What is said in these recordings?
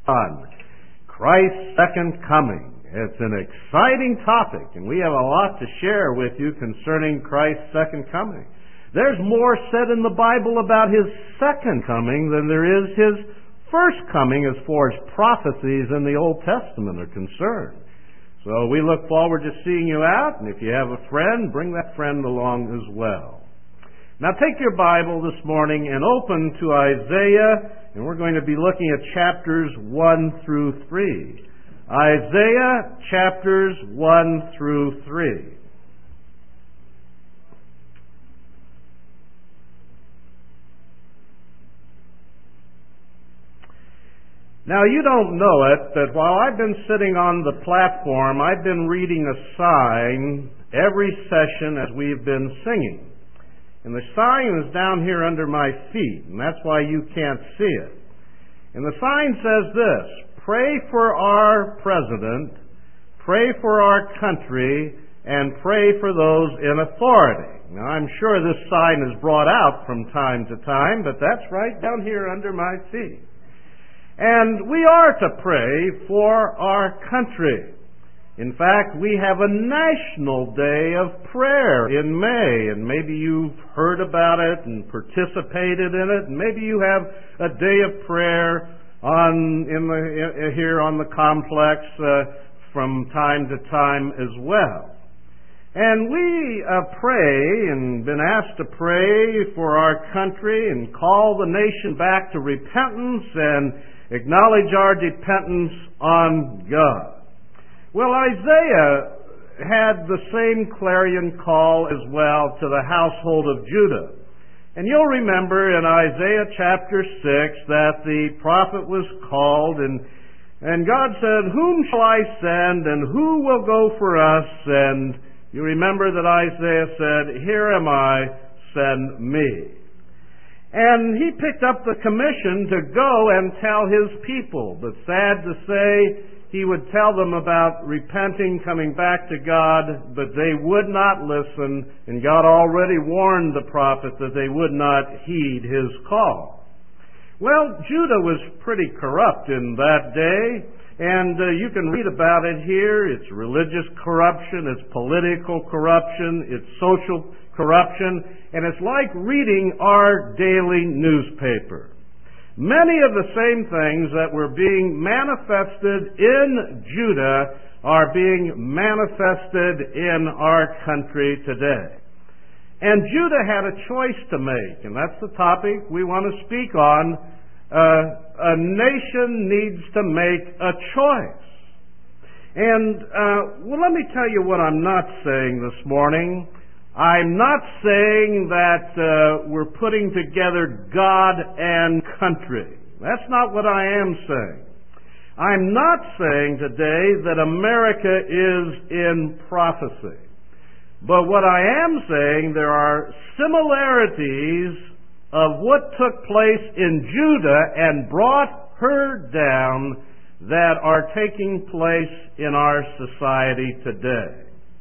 on Christ's second coming. It's an exciting topic, and we have a lot to share with you concerning Christ's second coming. There's more said in the Bible about His second coming than there is His first coming as far as prophecies in the Old Testament are concerned. So we look forward to seeing you out, and if you have a friend, bring that friend along as well. Now take your Bible this morning and open to Isaiah, and we're going to be looking at chapters 1 through 3. Isaiah chapters 1 through 3. Now, you don't know it, but while I've been sitting on the platform, I've been reading a sign every session as we've been singing. And the sign is down here under my feet, and that's why you can't see it. And the sign says this: pray for our president, pray for our country, and pray for those in authority. Now, I'm sure this sign is brought out from time to time, but that's right down here under my feet. And we are to pray for our country. In fact, we have a national day of prayer in May, and maybe you've heard about it and participated in it, and maybe you have a day of prayer here on the complex from time to time as well. And we pray and been asked to pray for our country and call the nation back to repentance and acknowledge our dependence on God. Well, Isaiah had the same clarion call as well to the household of Judah. And you'll remember in Isaiah chapter 6 that the prophet was called, and God said, "Whom shall I send, and who will go for us?" And you remember that Isaiah said, "Here am I, send me." And he picked up the commission to go and tell his people. But sad to say, he would tell them about repenting, coming back to God, but they would not listen, and God already warned the prophet that they would not heed his call. Well, Judah was pretty corrupt in that day, and you can read about it here. It's religious corruption, it's political corruption, it's social corruption, and it's like reading our daily newspaper. Many of the same things that were being manifested in Judah are being manifested in our country today. And Judah had a choice to make, and that's the topic we want to speak on. A nation needs to make a choice. And let me tell you what I'm not saying this morning. I'm not saying that we're putting together God and country. That's not what I am saying. I'm not saying today that America is in prophecy. But what I am saying, there are similarities of what took place in Judah and brought her down that are taking place in our society today.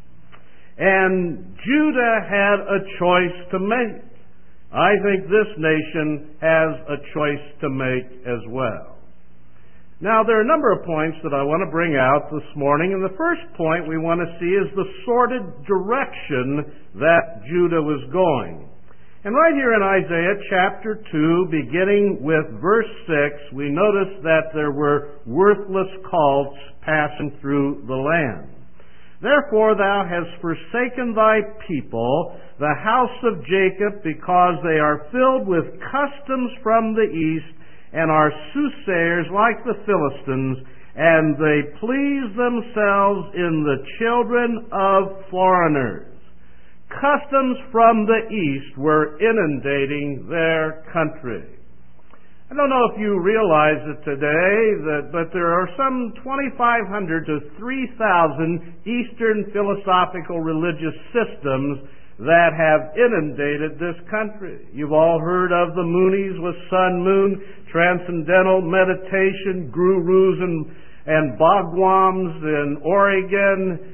And Judah had a choice to make. I think this nation has a choice to make as well. Now, there are a number of points that I want to bring out this morning, and the first point we want to see is the sordid direction that Judah was going. And right here in Isaiah chapter 2, beginning with verse 6, we notice that there were worthless cults passing through the land. Therefore thou hast forsaken thy people, the house of Jacob, because they are filled with customs from the east, and are soothsayers like the Philistines, and they please themselves in the children of foreigners. Customs from the east were inundating their country. I don't know if you realize it today, but there are some 2,500 to 3,000 Eastern philosophical religious systems that have inundated this country. You've all heard of the Moonies with Sun Moon, Transcendental Meditation, Gurus and Bhagwams in Oregon,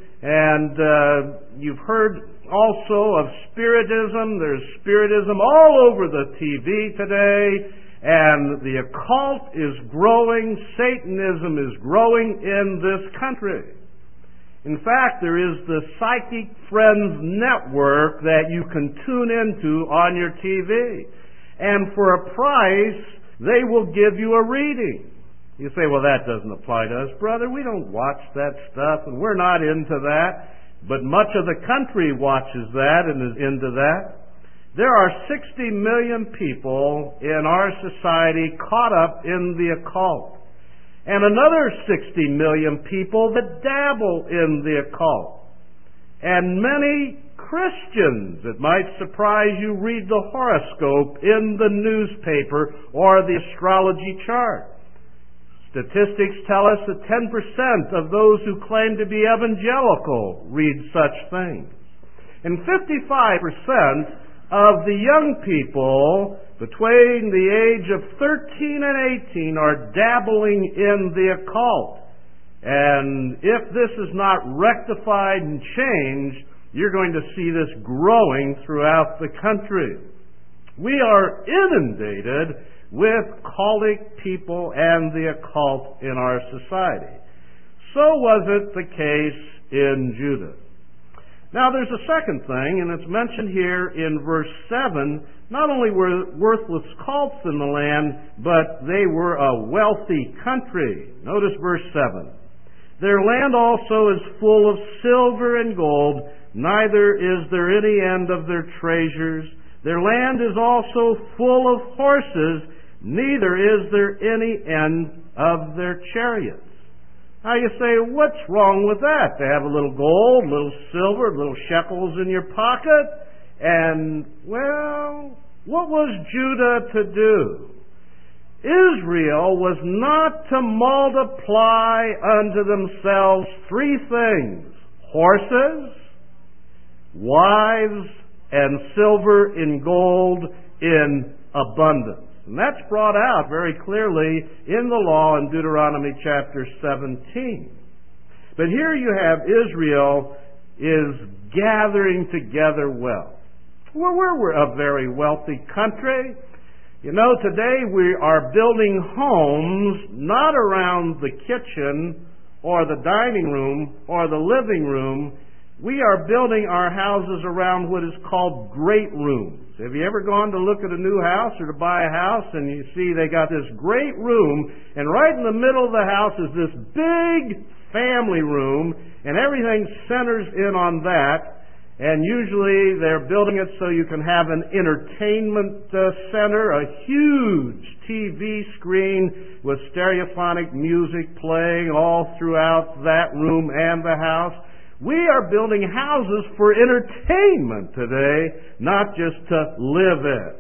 and you've heard also of Spiritism. There's Spiritism all over the TV today. And the occult is growing, Satanism is growing in this country. In fact, there is the Psychic Friends Network that you can tune into on your TV. And for a price, they will give you a reading. You say, well, that doesn't apply to us. Brother, we don't watch that stuff, and we're not into that. But much of the country watches that and is into that. There are 60 million people in our society caught up in the occult. And another 60 million people that dabble in the occult. And many Christians, it might surprise you, read the horoscope in the newspaper or the astrology chart. Statistics tell us that 10% of those who claim to be evangelical read such things. And 55% of the young people between the age of 13 and 18 are dabbling in the occult. And if this is not rectified and changed, you're going to see this growing throughout the country. We are inundated with cultic people and the occult in our society. So was it the case in Judah. Now there's a second thing, and it's mentioned here in verse 7. Not only were worthless cults in the land, but they were a wealthy country. Notice verse 7. Their land also is full of silver and gold, neither is there any end of their treasures. Their land is also full of horses, neither is there any end of their chariots. Now you say, what's wrong with that? To have a little gold, a little silver, little shekels in your pocket? And, well, what was Judah to do? Israel was not to multiply unto themselves three things: horses, wives, and silver and gold in abundance. And that's brought out very clearly in the law in Deuteronomy chapter 17. But here you have Israel is gathering together wealth. Well, we're a very wealthy country. You know, today we are building homes not around the kitchen or the dining room or the living room. We are building our houses around what is called great rooms. Have you ever gone to look at a new house or to buy a house and you see they got this great room, and right in the middle of the house is this big family room, and everything centers in on that, and usually they're building it so you can have an entertainment center, a huge TV screen with stereophonic music playing all throughout that room and the house. We are building houses for entertainment today, not just to live in.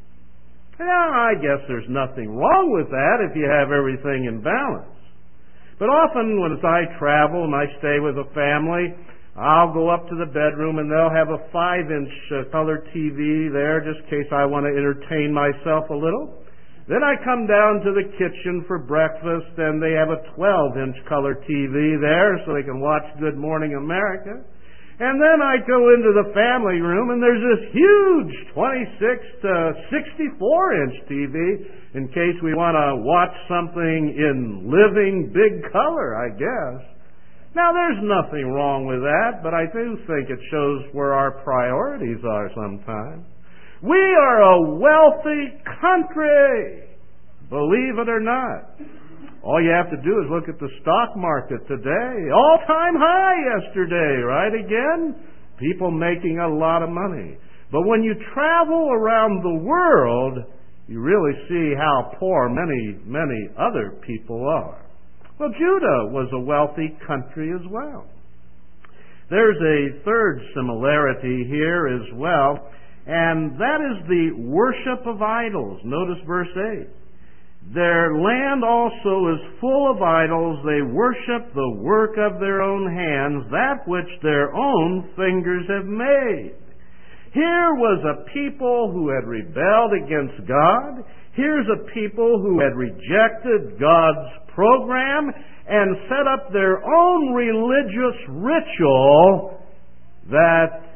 Yeah, I guess there's nothing wrong with that if you have everything in balance. But often when I travel and I stay with a family, I'll go up to the bedroom and they'll have a 5-inch color TV there just in case I want to entertain myself a little. Then I come down to the kitchen for breakfast, and they have a 12-inch color TV there so they can watch Good Morning America. And then I go into the family room, and there's this huge 26 to 64-inch TV in case we want to watch something in living big color, I guess. Now, there's nothing wrong with that, but I do think it shows where our priorities are sometimes. We are a wealthy country, believe it or not. All you have to do is look at the stock market today. All-time high yesterday, right again? People making a lot of money. But when you travel around the world, you really see how poor many other people are. Well, Judah was a wealthy country as well. There's a third similarity here as well, and that is the worship of idols. Notice verse 8. Their land also is full of idols. They worship the work of their own hands, that which their own fingers have made. Here was a people who had rebelled against God. Here's a people who had rejected God's program and set up their own religious ritual that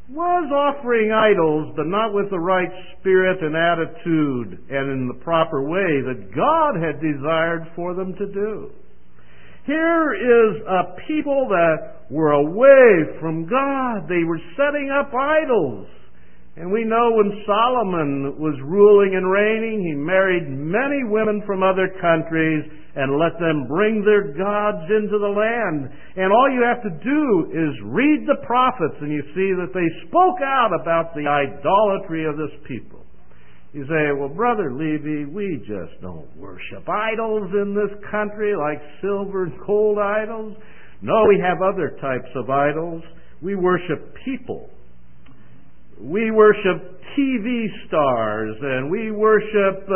was offering idols, but not with the right spirit and attitude and in the proper way that God had desired for them to do. Here is a people that were away from God. They were setting up idols. And we know when Solomon was ruling and reigning, he married many women from other countries and let them bring their gods into the land. And all you have to do is read the prophets, and you see that they spoke out about the idolatry of this people. You say, well, Brother Levy, we just don't worship idols in this country like silver and gold idols. No, we have other types of idols. We worship people. We worship TV stars, and we worship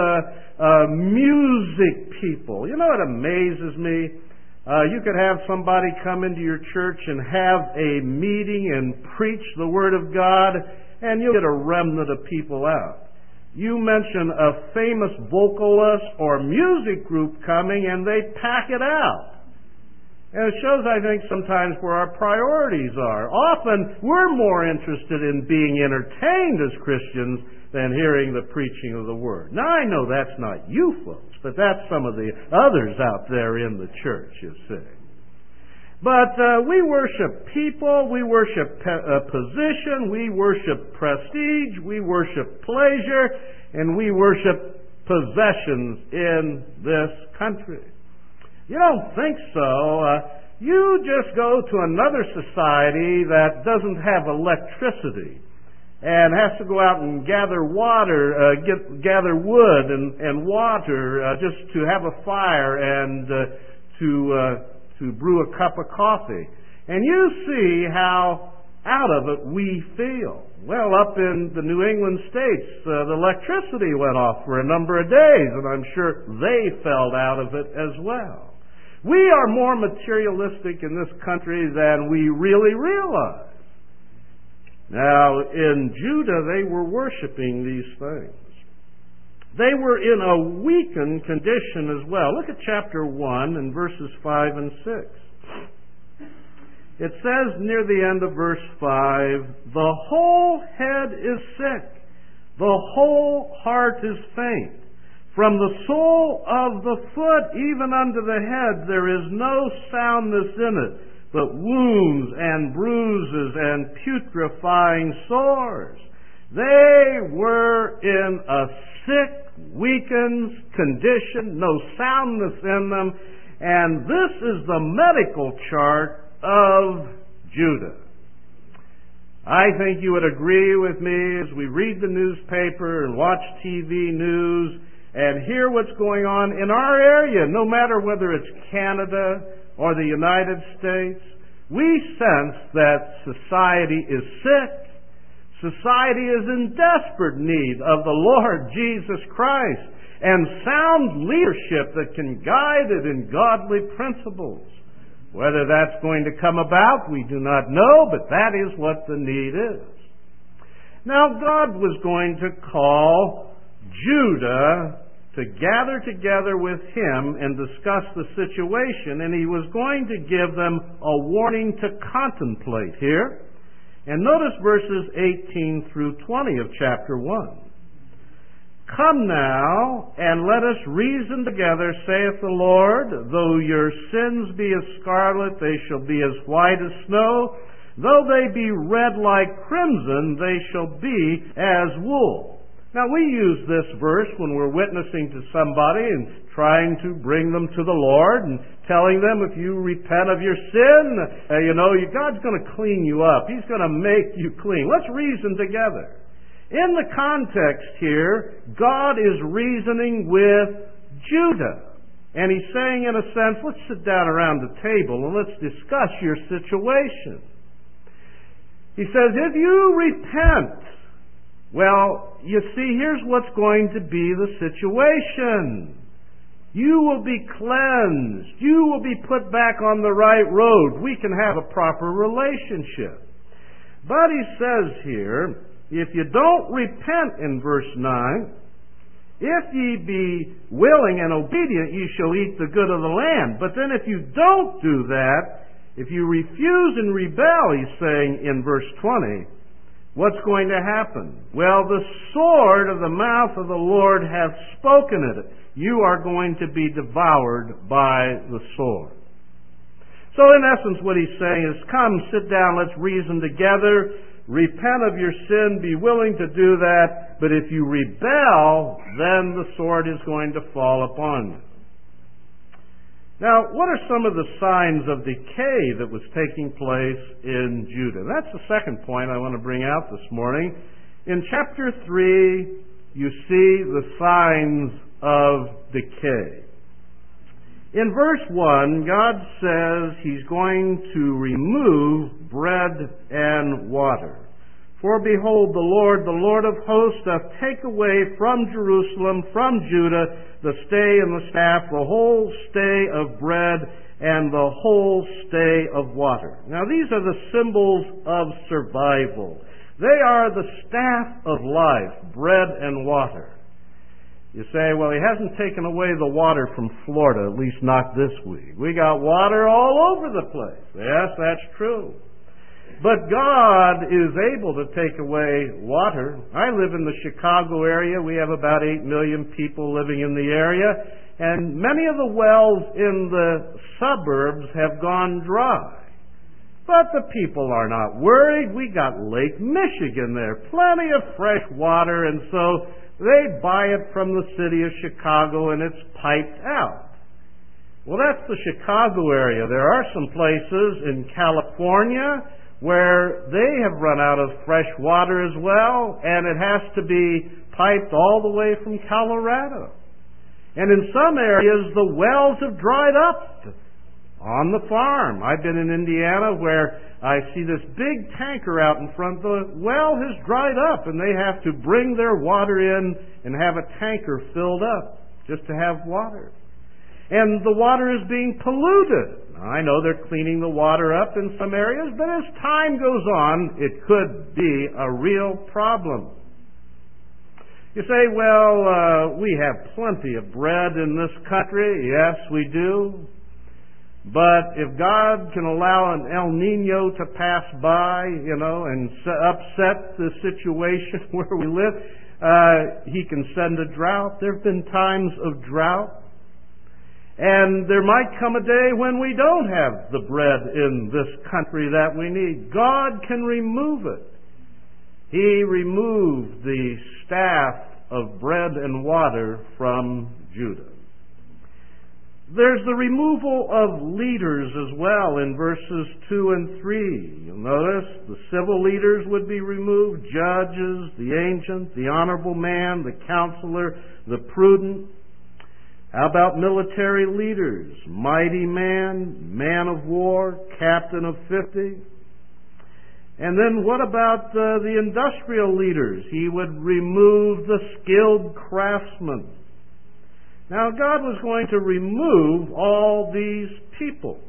music people. You know what amazes me? You could have somebody come into your church and have a meeting and preach the Word of God, and you'll get a remnant of people out. You mention a famous vocalist or music group coming, and they pack it out. And it shows, I think, sometimes where our priorities are. Often, we're more interested in being entertained as Christians than hearing the preaching of the Word. Now, I know that's not you folks, but that's some of the others out there in the church, you see. But we worship people, we worship position, we worship prestige, we worship pleasure, and we worship possessions in this country. You don't think so. You just go to another society that doesn't have electricity and has to go out and gather water, gather wood and water just to have a fire and to brew a cup of coffee. And you see how out of it we feel. Well, up in the New England states, the electricity went off for a number of days, and I'm sure they felt out of it as well. We are more materialistic in this country than we really realize. Now, in Judah, they were worshiping these things. They were in a weakened condition as well. Look at chapter 1 and verses 5 and 6. It says near the end of verse 5, the whole head is sick, the whole heart is faint. From the sole of the foot even unto the head there is no soundness in it, but wounds and bruises and putrefying sores. They were in a sick, weakened condition, no soundness in them, and this is the medical chart of Judah. I think you would agree with me as we read the newspaper and watch TV news and hear what's going on in our area, no matter whether it's Canada or the United States. We sense that society is sick. Society is in desperate need of the Lord Jesus Christ and sound leadership that can guide it in godly principles. Whether that's going to come about, we do not know, but that is what the need is. Now, God was going to call Judah to gather together with him and discuss the situation, and he was going to give them a warning to contemplate here. And notice verses 18 through 20 of chapter 1. Come now, and let us reason together, saith the Lord. Though your sins be as scarlet, they shall be as white as snow. Though they be red like crimson, they shall be as wool. Now, we use this verse when we're witnessing to somebody and trying to bring them to the Lord and telling them if you repent of your sin, God's going to clean you up. He's going to make you clean. Let's reason together. In the context here, God is reasoning with Judah. And he's saying, in a sense, let's sit down around the table and let's discuss your situation. He says, if you repent, well, you see, here's what's going to be the situation. You will be cleansed. You will be put back on the right road. We can have a proper relationship. But he says here, if you don't repent in verse 9, if ye be willing and obedient, ye shall eat the good of the land. But then if you don't do that, if you refuse and rebel, he's saying in verse 20, What's going to happen? Well, the sword of the mouth of the Lord hath spoken it. You are going to be devoured by the sword. So in essence what he's saying is, come, sit down, let's reason together, repent of your sin, be willing to do that, but if you rebel, then the sword is going to fall upon you. Now, what are some of the signs of decay that was taking place in Judah? That's the second point I want to bring out this morning. In chapter 3, you see the signs of decay. In verse 1, God says He's going to remove bread and water. For behold, the Lord of hosts, doth take away from Jerusalem, from Judah, the stay and the staff, the whole stay of bread, and the whole stay of water. Now these are the symbols of survival. They are the staff of life, bread and water. You say, well, He hasn't taken away the water from Florida, at least not this week. We got water all over the place. Yes, that's true. But God is able to take away water. I live in the Chicago area. We have about 8 million people living in the area. And many of the wells in the suburbs have gone dry. But the people are not worried. We got Lake Michigan there. Plenty of fresh water. And so they buy it from the city of Chicago and it's piped out. Well, that's the Chicago area. There are some places in California where they have run out of fresh water as well, and it has to be piped all the way from Colorado. And in some areas, the wells have dried up on the farm. I've been in Indiana where I see this big tanker out in front. The well has dried up, and they have to bring their water in and have a tanker filled up just to have water. And the water is being polluted. I know they're cleaning the water up in some areas, but as time goes on, it could be a real problem. You say, well, we have plenty of bread in this country. Yes, we do. But if God can allow an El Nino to pass by, and upset the situation where we live, He can send a drought. There have been times of drought. And there might come a day when we don't have the bread in this country that we need. God can remove it. He removed the staff of bread and water from Judah. There's the removal of leaders as well in verses 2 and 3. You'll notice the civil leaders would be removed, judges, the ancient, the honorable man, the counselor, the prudent. How about military leaders? Mighty man, man of war, captain of 50. And then what about the industrial leaders? He would remove the skilled craftsmen. Now God was going to remove all these people.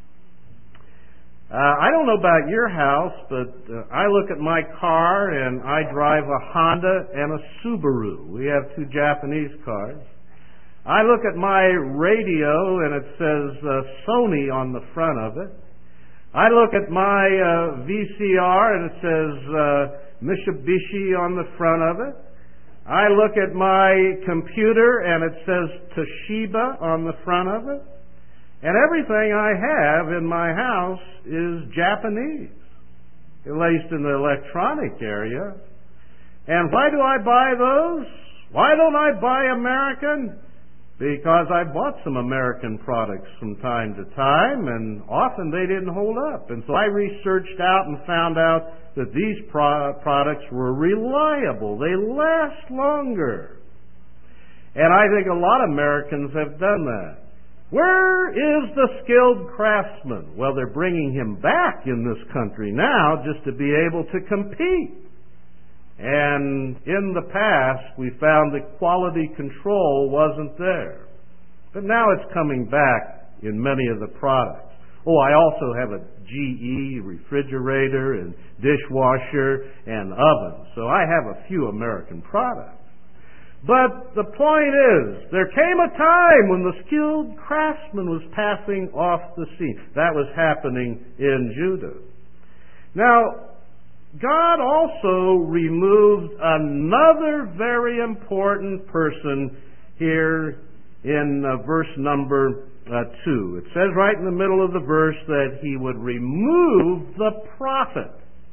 I don't know about your house, but I look at my car and I drive a Honda and a Subaru. We have 2 Japanese cars. I look at my radio and it says Sony on the front of it. I look at my VCR and it says Mitsubishi on the front of it. I look at my computer and it says Toshiba on the front of it. And everything I have in my house is Japanese, at least in the electronic area. And why do I buy those? Why don't I buy American? Because I bought some American products from time to time, and often they didn't hold up. And so I researched out and found out that these products were reliable. They last longer. And I think a lot of Americans have done that. Where is the skilled craftsman? Well, they're bringing him back in this country now just to be able to compete. And in the past, we found that quality control wasn't there. But now it's coming back in many of the products. Oh, I also have a GE refrigerator and dishwasher and oven. So I have a few American products. But the point is, there came a time when the skilled craftsman was passing off the scene. That was happening in Judah. Now, God also removed another very important person here in verse number 2. It says right in the middle of the verse that He would remove the prophet.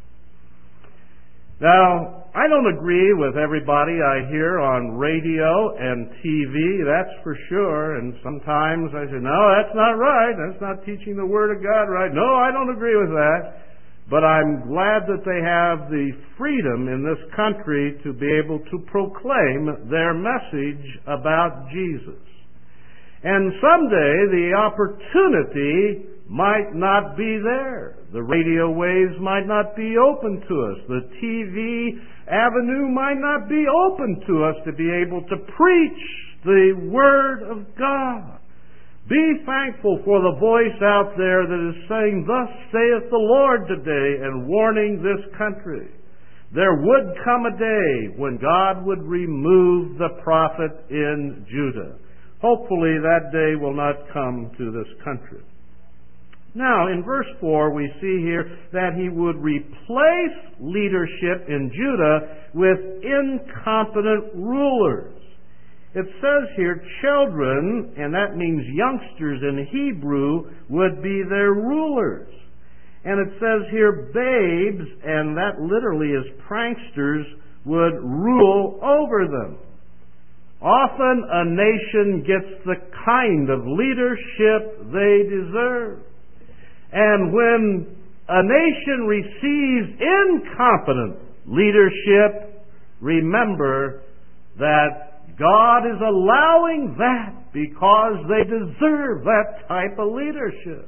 Now, I don't agree with everybody I hear on radio and TV, that's for sure, and sometimes I say, no, that's not right, that's not teaching the Word of God right. No, I don't agree with that. But I'm glad that they have the freedom in this country to be able to proclaim their message about Jesus. And someday the opportunity might not be there. The radio waves might not be open to us. The TV avenue might not be open to us to be able to preach the Word of God. Be thankful for the voice out there that is saying, "Thus saith the Lord" today, and warning this country. There would come a day when God would remove the prophet in Judah. Hopefully that day will not come to this country. Now, in verse 4, we see here that He would replace leadership in Judah with incompetent rulers. It says here, children, and that means youngsters in Hebrew, would be their rulers. And it says here, babes, and that literally is pranksters, would rule over them. Often a nation gets the kind of leadership they deserve. And when a nation receives incompetent leadership, remember that God is allowing that because they deserve that type of leadership.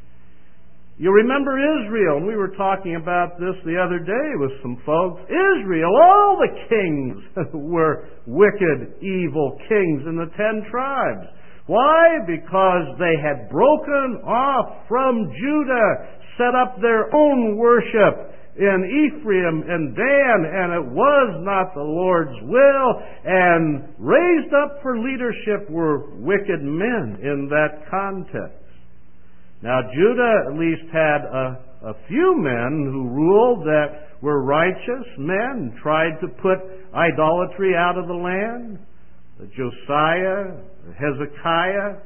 You remember Israel, and we were talking about this the other day with some folks. Israel, all the kings were wicked, evil kings in the 10 tribes. Why? Because they had broken off from Judah, set up their own worship in Ephraim and Dan, and it was not the Lord's will, and raised up for leadership were wicked men in that context. Now, Judah at least had a few men who ruled that were righteous men, tried to put idolatry out of the land. Josiah, Hezekiah,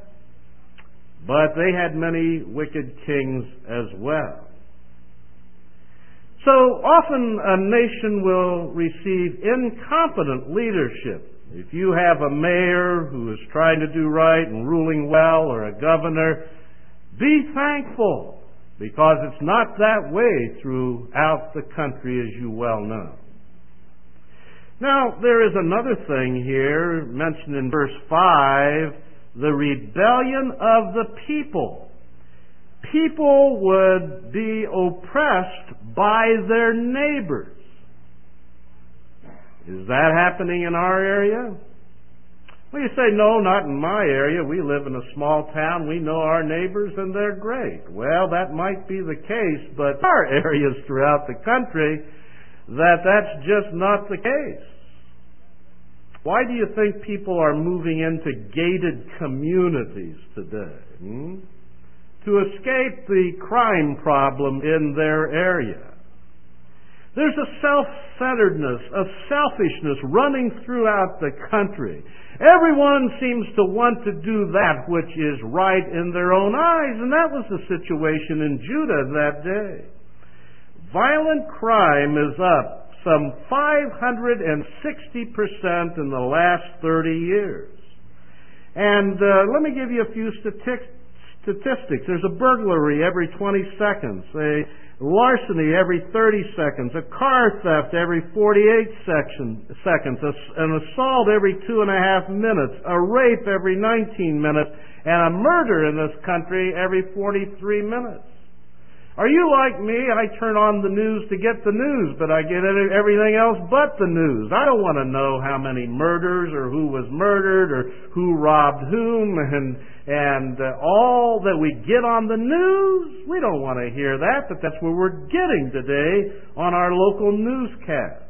but they had many wicked kings as well. So often a nation will receive incompetent leadership. If you have a mayor who is trying to do right and ruling well, or a governor, be thankful, because it's not that way throughout the country, as you well know. Now, there is another thing here mentioned in verse 5, the rebellion of the people. People would be oppressed by their neighbors. Is that happening in our area? Well, you say, no, not in my area. We live in a small town. We know our neighbors and they're great. Well, that might be the case, but there are areas throughout the country that's just not the case. Why do you think people are moving into gated communities today? To escape the crime problem in their area. There's a self-centeredness, a selfishness running throughout the country. Everyone seems to want to do that which is right in their own eyes, and that was the situation in Judah that day. Violent crime is up some 560% in the last 30 years. And let me give you a few statistics. There's a burglary every 20 seconds, a larceny every 30 seconds, a car theft every 48 seconds, an assault every 2.5 minutes, a rape every 19 minutes, and a murder in this country every 43 minutes. Are you like me? I turn on the news to get the news, but I get everything else but the news. I don't want to know how many murders or who was murdered or who robbed whom and all that we get on the news. We don't want to hear that, but that's what we're getting today on our local newscast.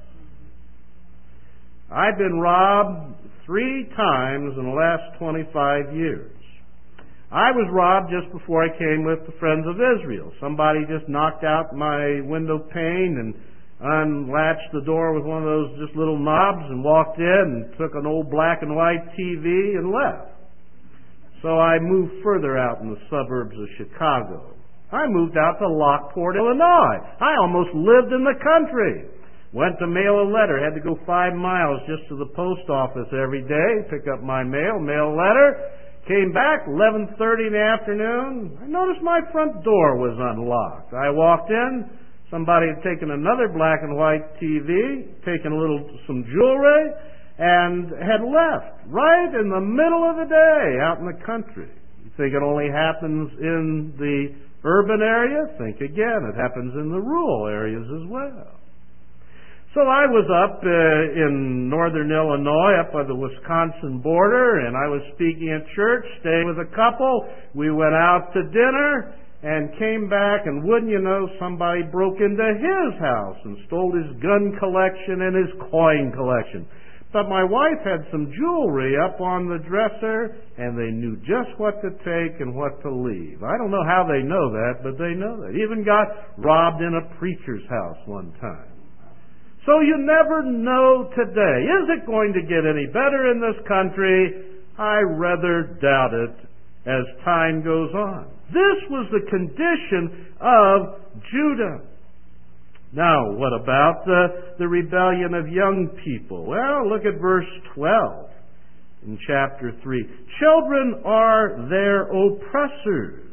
I've been robbed 3 times in the last 25 years. I was robbed just before I came with the Friends of Israel. Somebody just knocked out my window pane unlatched the door with one of those just little knobs and walked in and took an old black and white TV and left. So I moved further out in the suburbs of Chicago. I moved out to Lockport, Illinois. I almost lived in the country. Went to mail a letter. Had to go 5 miles just to the post office every day, pick up my mail a letter. Came back 11:30 in the afternoon. I noticed my front door was unlocked. I walked in. Somebody had taken another black and white TV, taken some jewelry, and had left right in the middle of the day out in the country. You think it only happens in the urban area? Think again. It happens in the rural areas as well. So I was up in northern Illinois, up by the Wisconsin border, and I was speaking at church, staying with a couple. We went out to dinner and came back, and wouldn't you know, somebody broke into his house and stole his gun collection and his coin collection. But my wife had some jewelry up on the dresser, and they knew just what to take and what to leave. I don't know how they know that, but they know that. Even got robbed in a preacher's house one time. So you never know today. Is it going to get any better in this country? I rather doubt it as time goes on. This was the condition of Judah. Now, what about the rebellion of young people? Well, look at verse 12 in chapter 3. Children are their oppressors,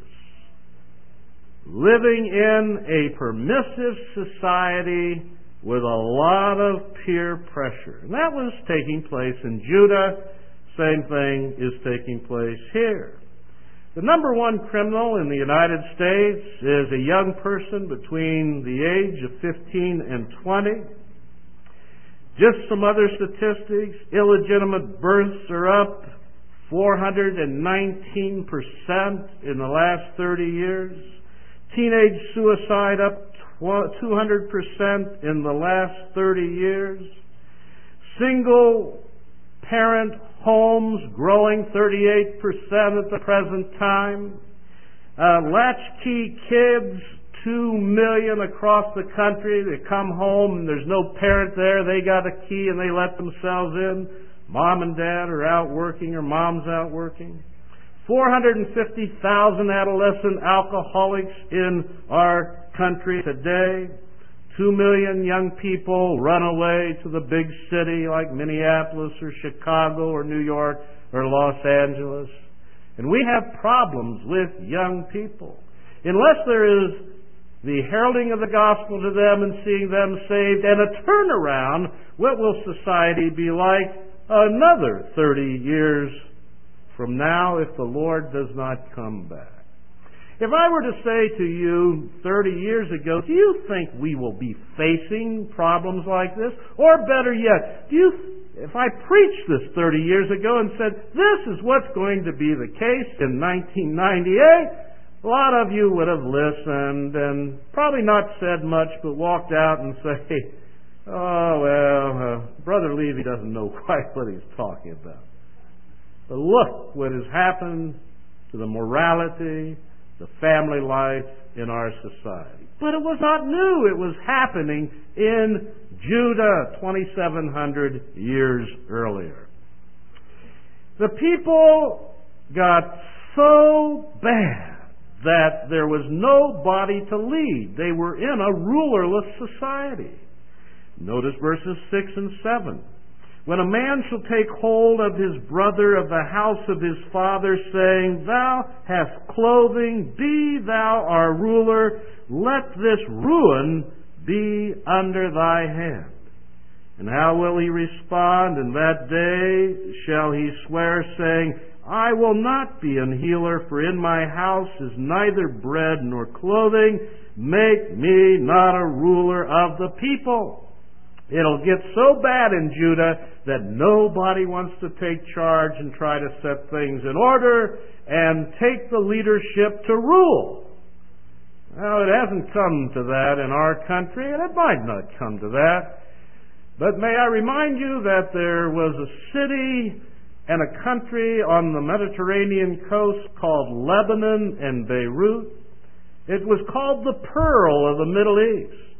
living in a permissive society with a lot of peer pressure. And that was taking place in Judah. Same thing is taking place here. The number one criminal in the United States is a young person between the age of 15 and 20. Just some other statistics. Illegitimate births are up 419% in the last 30 years. Teenage suicide up 200% in the last 30 years. Single parent homes growing 38% at the present time. Latchkey kids, 2 million across the country. They come home and there's no parent there. They got a key and they let themselves in. Mom and dad are out working or mom's out working. 450,000 adolescent alcoholics in our country today. 2 million young people run away to the big city like Minneapolis or Chicago or New York or Los Angeles. And we have problems with young people. Unless there is the heralding of the gospel to them and seeing them saved and a turnaround, what will society be like another 30 years from now if the Lord does not come back? If I were to say to you 30 years ago, do you think we will be facing problems like this? Or better yet, if I preached this 30 years ago and said, this is what's going to be the case in 1998, a lot of you would have listened and probably not said much, but walked out and say, Brother Levy doesn't know quite what he's talking about. But look what has happened to the morality, the family life in our society. But it was not new. It was happening in Judah 2,700 years earlier. The people got so bad that there was nobody to lead. They were in a rulerless society. Notice verses 6 and 7. When a man shall take hold of his brother of the house of his father, saying, Thou hast clothing, be thou our ruler, let this ruin be under thy hand. And how will he respond? In that day shall he swear, saying, I will not be an healer, for in my house is neither bread nor clothing. Make me not a ruler of the people. It'll get so bad in Judah that nobody wants to take charge and try to set things in order and take the leadership to rule. Now, it hasn't come to that in our country, and it might not come to that. But may I remind you that there was a city and a country on the Mediterranean coast called Lebanon and Beirut. It was called the Pearl of the Middle East.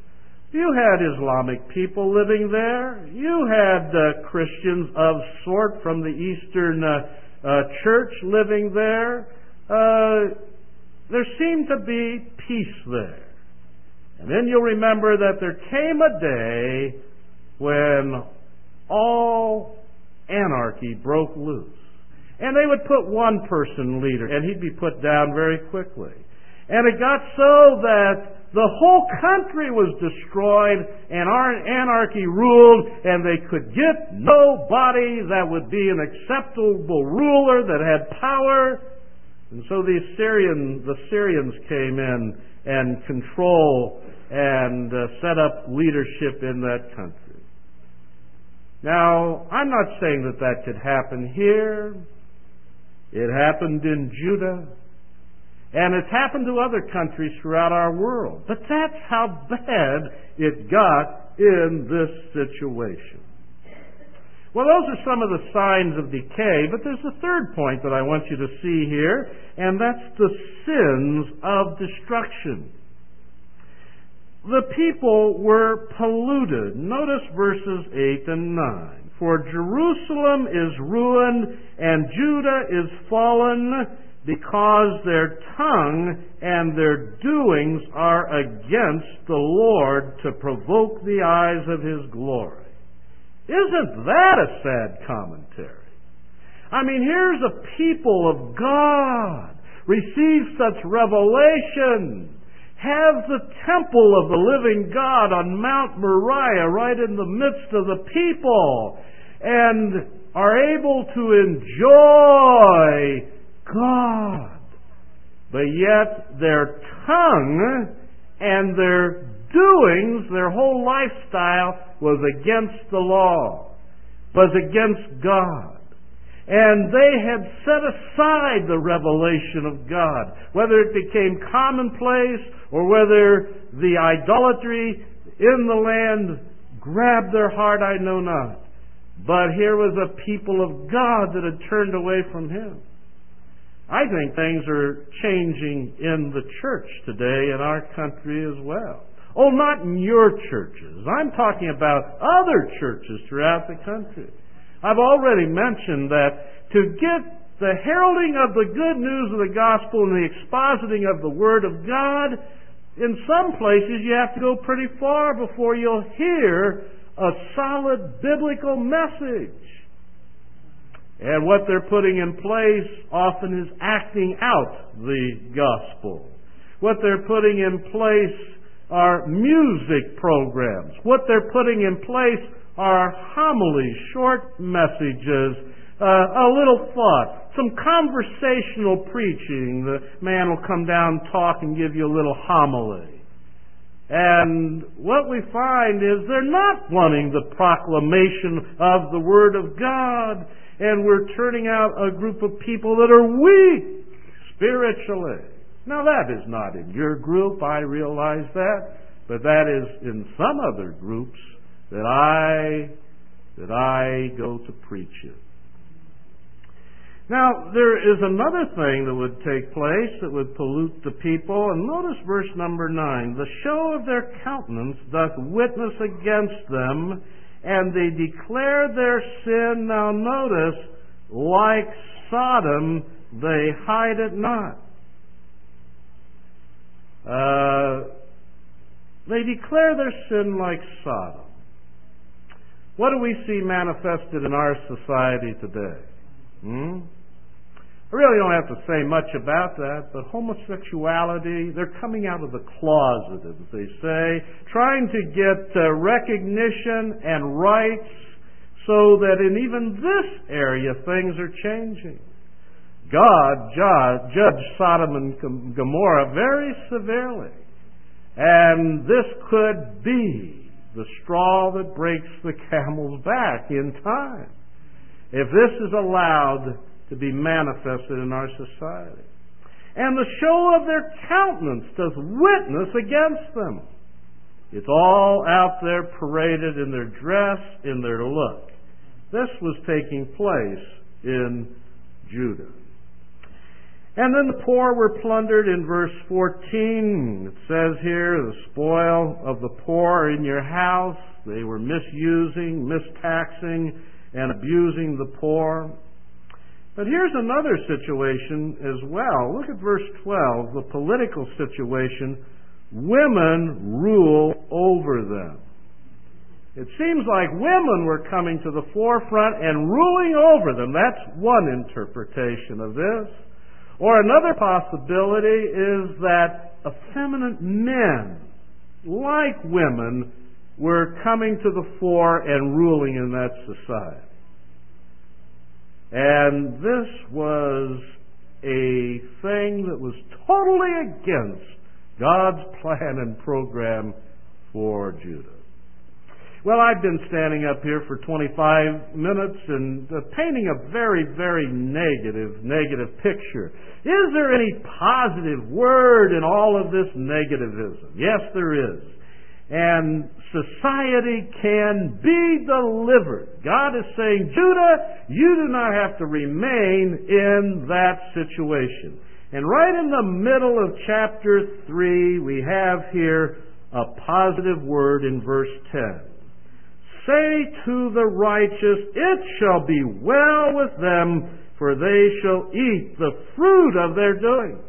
You had Islamic people living there. You had Christians of sort from the Eastern Church living there. There seemed to be peace there. And then you'll remember that there came a day when all anarchy broke loose. And they would put one person leader, and he'd be put down very quickly. And it got so that the whole country was destroyed, and our anarchy ruled, and they could get nobody that would be an acceptable ruler that had power. And so the Syrians came in and control and set up leadership in that country. Now, I'm not saying that that could happen here. It happened in Judah. And it's happened to other countries throughout our world. But that's how bad it got in this situation. Well, those are some of the signs of decay, but there's a third point that I want you to see here, and that's the sins of destruction. The people were polluted. Notice verses 8 and 9. For Jerusalem is ruined, and Judah is fallen, because their tongue and their doings are against the Lord to provoke the eyes of His glory. Isn't that a sad commentary? I mean, here's a people of God, receive such revelation, have the temple of the living God on Mount Moriah right in the midst of the people, and are able to enjoy God. But yet their tongue and their doings, their whole lifestyle, was against the law, was against God. And they had set aside the revelation of God, whether it became commonplace or whether the idolatry in the land grabbed their heart, I know not. But here was a people of God that had turned away from Him. I think things are changing in the church today in our country as well. Oh, not in your churches. I'm talking about other churches throughout the country. I've already mentioned that to get the heralding of the good news of the gospel and the expositing of the Word of God, in some places you have to go pretty far before you'll hear a solid biblical message. And what they're putting in place often is acting out the gospel. What they're putting in place are music programs. What they're putting in place are homilies, short messages, a little thought, some conversational preaching. The man will come down, talk, and give you a little homily. And what we find is they're not wanting the proclamation of the Word of God, and we're turning out a group of people that are weak spiritually. Now that is not in your group, I realize that, but that is in some other groups that I go to preach in. Now, there is another thing that would take place that would pollute the people, and notice verse number 9. The show of their countenance doth witness against them, and they declare their sin, now notice, like Sodom, they hide it not. They declare their sin like Sodom. What do we see manifested in our society today? I really don't have to say much about that, but homosexuality, they're coming out of the closet, as they say, trying to get recognition and rights so that in even this area things are changing. God judged Sodom and Gomorrah very severely, and this could be the straw that breaks the camel's back in time, if this is allowed to be manifested in our society. And the show of their countenance does witness against them. It's all out there paraded in their dress, in their look. This was taking place in Judah. And then the poor were plundered in verse 14. It says here, the spoil of the poor are in your house. They were misusing, mistaxing, and abusing the poor. But here's another situation as well. Look at verse 12, the political situation. Women rule over them. It seems like women were coming to the forefront and ruling over them. That's one interpretation of this. Or another possibility is that effeminate men, like women, were coming to the fore and ruling in that society. And this was a thing that was totally against God's plan and program for Judah. Well, I've been standing up here for 25 minutes and painting a very, very negative picture. Is there any positive word in all of this negativism? Yes, there is. And society can be delivered. God is saying, Judah, you do not have to remain in that situation. And right in the middle of chapter 3, we have here a positive word in verse 10. Say to the righteous, it shall be well with them, for they shall eat the fruit of their doings.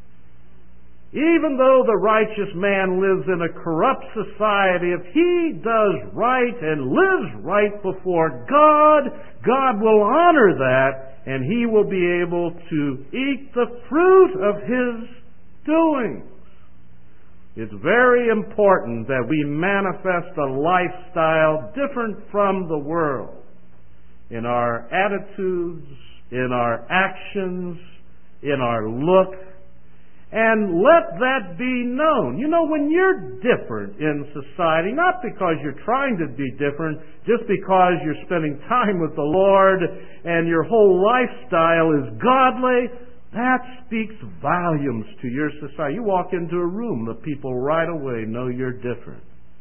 Even though the righteous man lives in a corrupt society, if he does right and lives right before God, God will honor that, and he will be able to eat the fruit of his doings. It's very important that we manifest a lifestyle different from the world in our attitudes, in our actions, in our look, and let that be known. You know, when you're different in society, not because you're trying to be different, just because you're spending time with the Lord and your whole lifestyle is godly, that speaks volumes to your society. You walk into a room, the people right away know you're different.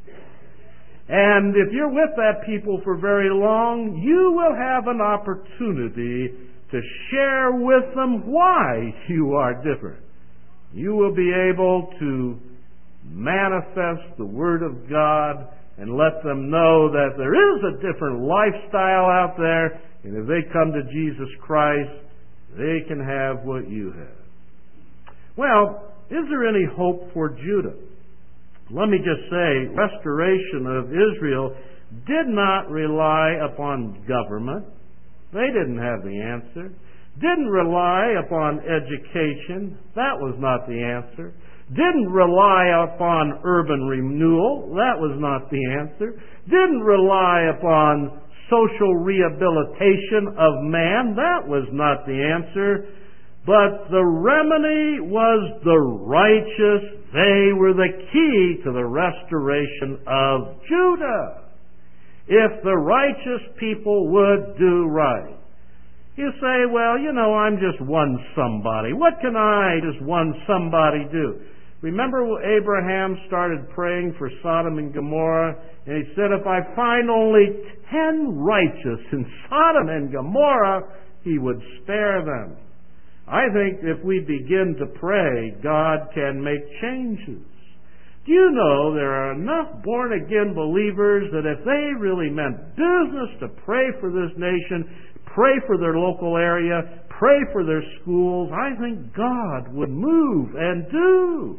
And if you're with that people for very long, you will have an opportunity to share with them why you are different. You will be able to manifest the Word of God and let them know that there is a different lifestyle out there, and if they come to Jesus Christ, they can have what you have. Well, is there any hope for Judah? Let me just say, restoration of Israel did not rely upon government. They didn't have the answer. Didn't rely upon education. That was not the answer. Didn't rely upon urban renewal. That was not the answer. Didn't rely upon social rehabilitation of man. That was not the answer. But the remedy was the righteous. They were the key to the restoration of Judah. If the righteous people would do right. You say, well, you know, I'm just one somebody. What can I, just one somebody, do? Remember when Abraham started praying for Sodom and Gomorrah, and he said, if I find only 10 righteous in Sodom and Gomorrah, he would spare them. I think if we begin to pray, God can make changes. Do you know there are enough born-again believers that if they really meant business to pray for this nation, pray for their local area, pray for their schools, I think God would move and do.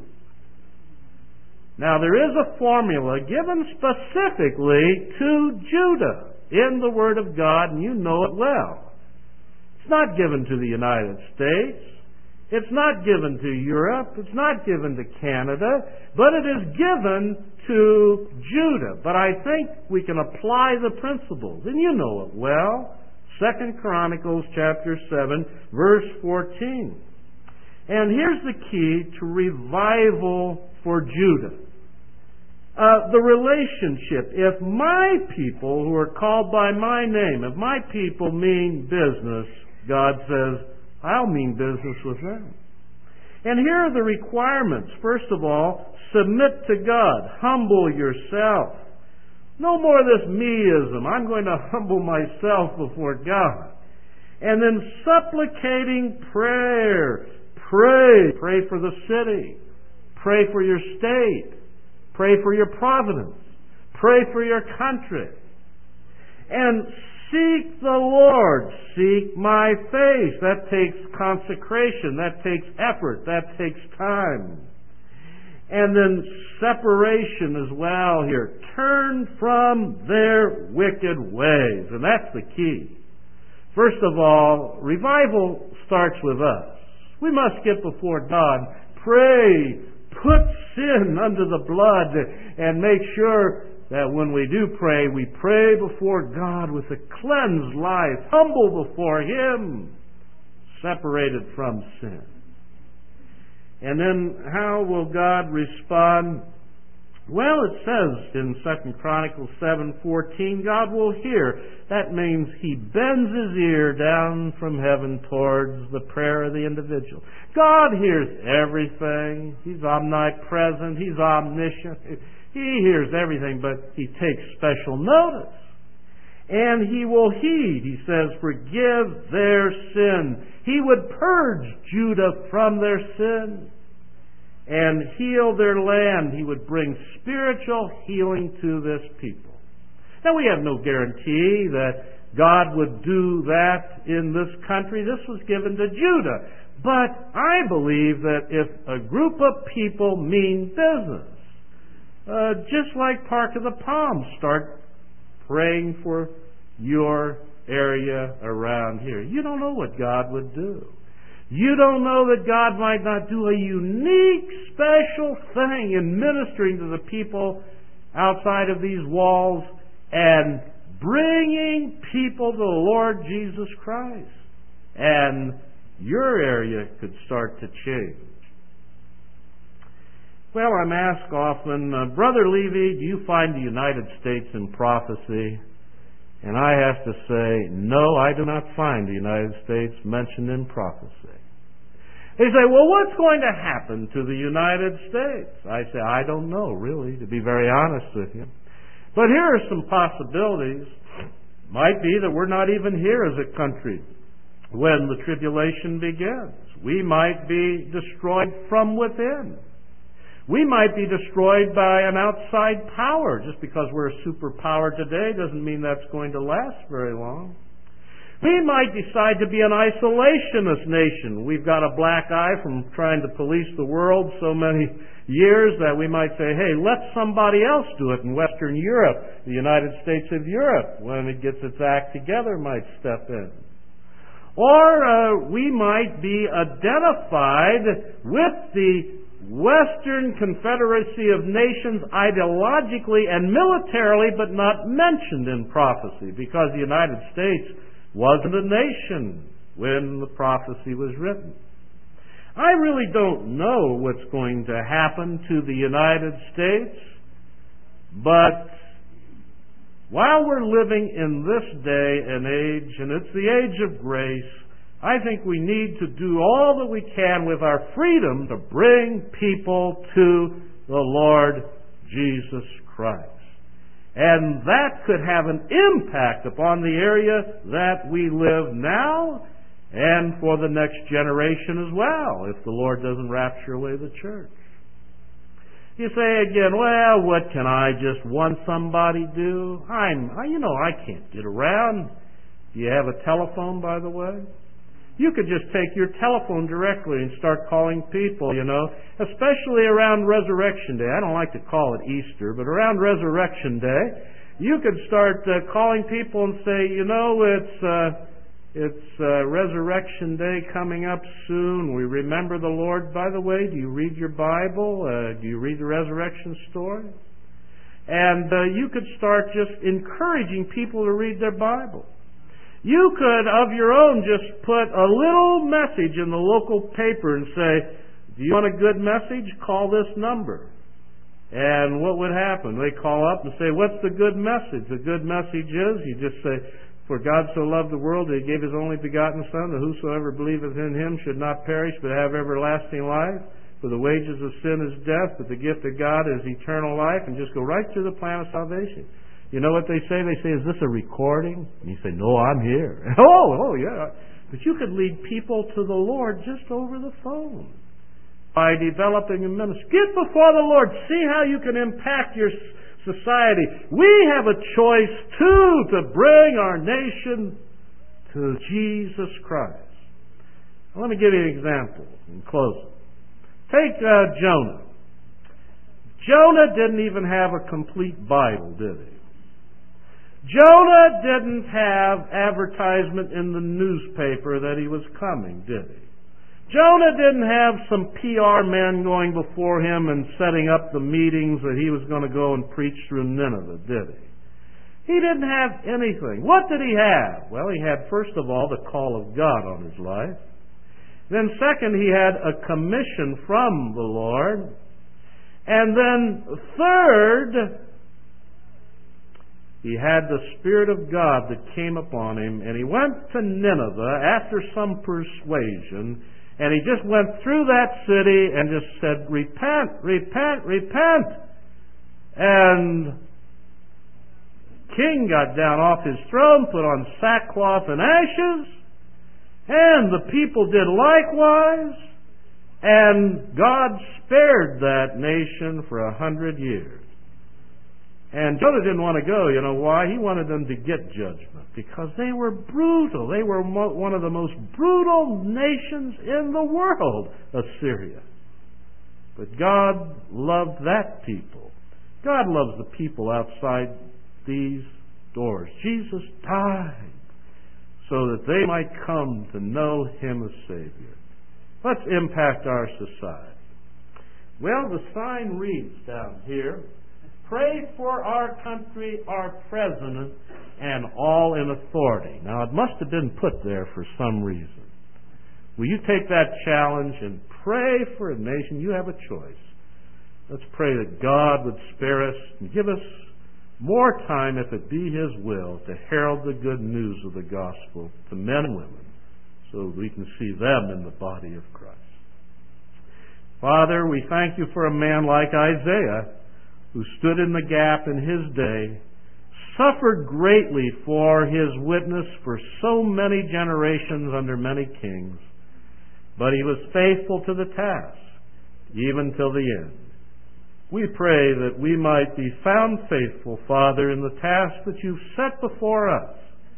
Now, there is a formula given specifically to Judah in the Word of God, and you know it well. It's not given to the United States. It's not given to Europe. It's not given to Canada. But it is given to Judah. But I think we can apply the principles, and you know it well. 2 Chronicles chapter 7, verse 14. And here's the key to revival for Judah. The relationship. If my people who are called by my name, if my people mean business, God says, I'll mean business with them. And here are the requirements. First of all, submit to God. Humble yourself. No more this meism. I'm going to humble myself before God. And then supplicating prayer. Pray. Pray for the city. Pray for your state. Pray for your providence. Pray for your country. And seek the Lord. Seek my face. That takes consecration. That takes effort. That takes time. And then separation as well here. Turn from their wicked ways. And that's the key. First of all, revival starts with us. We must get before God. Pray. Put sin under the blood and make sure that when we do pray, we pray before God with a cleansed life, humble before Him, separated from sin. And then how will God respond? Well, it says in 2 Chronicles 7:14, God will hear. That means He bends His ear down from heaven towards the prayer of the individual. God hears everything. He's omnipresent. He's omniscient. He hears everything, but He takes special notice. And He will heed. He says, forgive their sin. He would purge Judah from their sin and heal their land. He would bring spiritual healing to this people. Now, we have no guarantee that God would do that in this country. This was given to Judah. But I believe that if a group of people mean business, just like Park of the Palms, start praying for your area around here. You don't know what God would do. You don't know that God might not do a unique, special thing in ministering to the people outside of these walls and bringing people to the Lord Jesus Christ. And your area could start to change. Well, I'm asked often, Brother Levy, do you find the United States in prophecy? And I have to say, no, I do not find the United States mentioned in prophecy. They say, well, what's going to happen to the United States? I say, I don't know, really, to be very honest with you. But here are some possibilities. Might be that we're not even here as a country when the tribulation begins. We might be destroyed from within. We might be destroyed by an outside power. Just because we're a superpower today doesn't mean that's going to last very long. We might decide to be an isolationist nation. We've got a black eye from trying to police the world so many years that we might say, hey, let somebody else do it in Western Europe. The United States of Europe, when it gets its act together, might step in. Or we might be identified with the Western Confederacy of Nations ideologically and militarily, but not mentioned in prophecy, because the United States wasn't a nation when the prophecy was written. I really don't know what's going to happen to the United States, but while we're living in this day and age, and it's the age of grace, I think we need to do all that we can with our freedom to bring people to the Lord Jesus Christ. And that could have an impact upon the area that we live now and for the next generation as well, if the Lord doesn't rapture away the church. You say again, well, what can I just want somebody do? I can't get around. Do you have a telephone, by the way? You could just take your telephone directly and start calling people, especially around Resurrection Day. I don't like to call it Easter, but around Resurrection Day, you could start calling people and say, it's Resurrection Day coming up soon. We remember the Lord. By the way, do you read your Bible? Do you read the resurrection story? And you could start just encouraging people to read their Bible. You could, of your own, just put a little message in the local paper and say, do you want a good message? Call this number. And what would happen? They call up and say, what's the good message? The good message is, you just say, for God so loved the world that He gave His only begotten Son, that whosoever believeth in Him should not perish but have everlasting life. For the wages of sin is death, but the gift of God is eternal life. And just go right through the plan of salvation. You know what they say? They say, is this a recording? And you say, no, I'm here. Oh, yeah. But you could lead people to the Lord just over the phone by developing a ministry. Get before the Lord. See how you can impact your society. We have a choice, too, to bring our nation to Jesus Christ. Now, let me give you an example in closing. Take Jonah. Jonah didn't even have a complete Bible, did he? Jonah didn't have advertisement in the newspaper that he was coming, did he? Jonah didn't have some PR men going before him and setting up the meetings that he was going to go and preach through Nineveh, did he? He didn't have anything. What did he have? Well, he had, first of all, the call of God on his life. Then second, he had a commission from the Lord. And then third, he had the Spirit of God that came upon him, and he went to Nineveh after some persuasion, and he just went through that city and just said, repent, repent, repent. And the king got down off his throne, put on sackcloth and ashes, and the people did likewise, and God spared that nation for 100 years. And Jonah didn't want to go. You know why? He wanted them to get judgment because they were brutal. They were one of the most brutal nations in the world, Assyria. But God loved that people. God loves the people outside these doors. Jesus died so that they might come to know Him as Savior. Let's impact our society. Well, the sign reads down here, pray for our country, our president, and all in authority. Now, it must have been put there for some reason. Will you take that challenge and pray for a nation? You have a choice. Let's pray that God would spare us and give us more time, if it be His will, to herald the good news of the gospel to men and women so that we can see them in the body of Christ. Father, we thank You for a man like Isaiah, who stood in the gap in his day, suffered greatly for his witness for so many generations under many kings, but he was faithful to the task, even till the end. We pray that we might be found faithful, Father, in the task that You've set before us,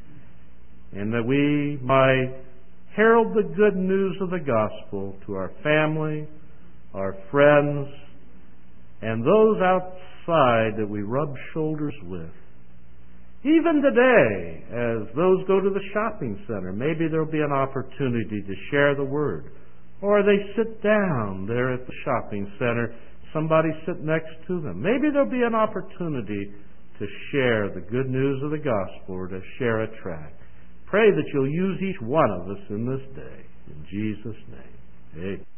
and that we might herald the good news of the gospel to our family, our friends, and those outside that we rub shoulders with. Even today, as those go to the shopping center, maybe there'll be an opportunity to share the word. Or they sit down there at the shopping center, somebody sit next to them. Maybe there'll be an opportunity to share the good news of the gospel or to share a tract. Pray that You'll use each one of us in this day. In Jesus' name, amen.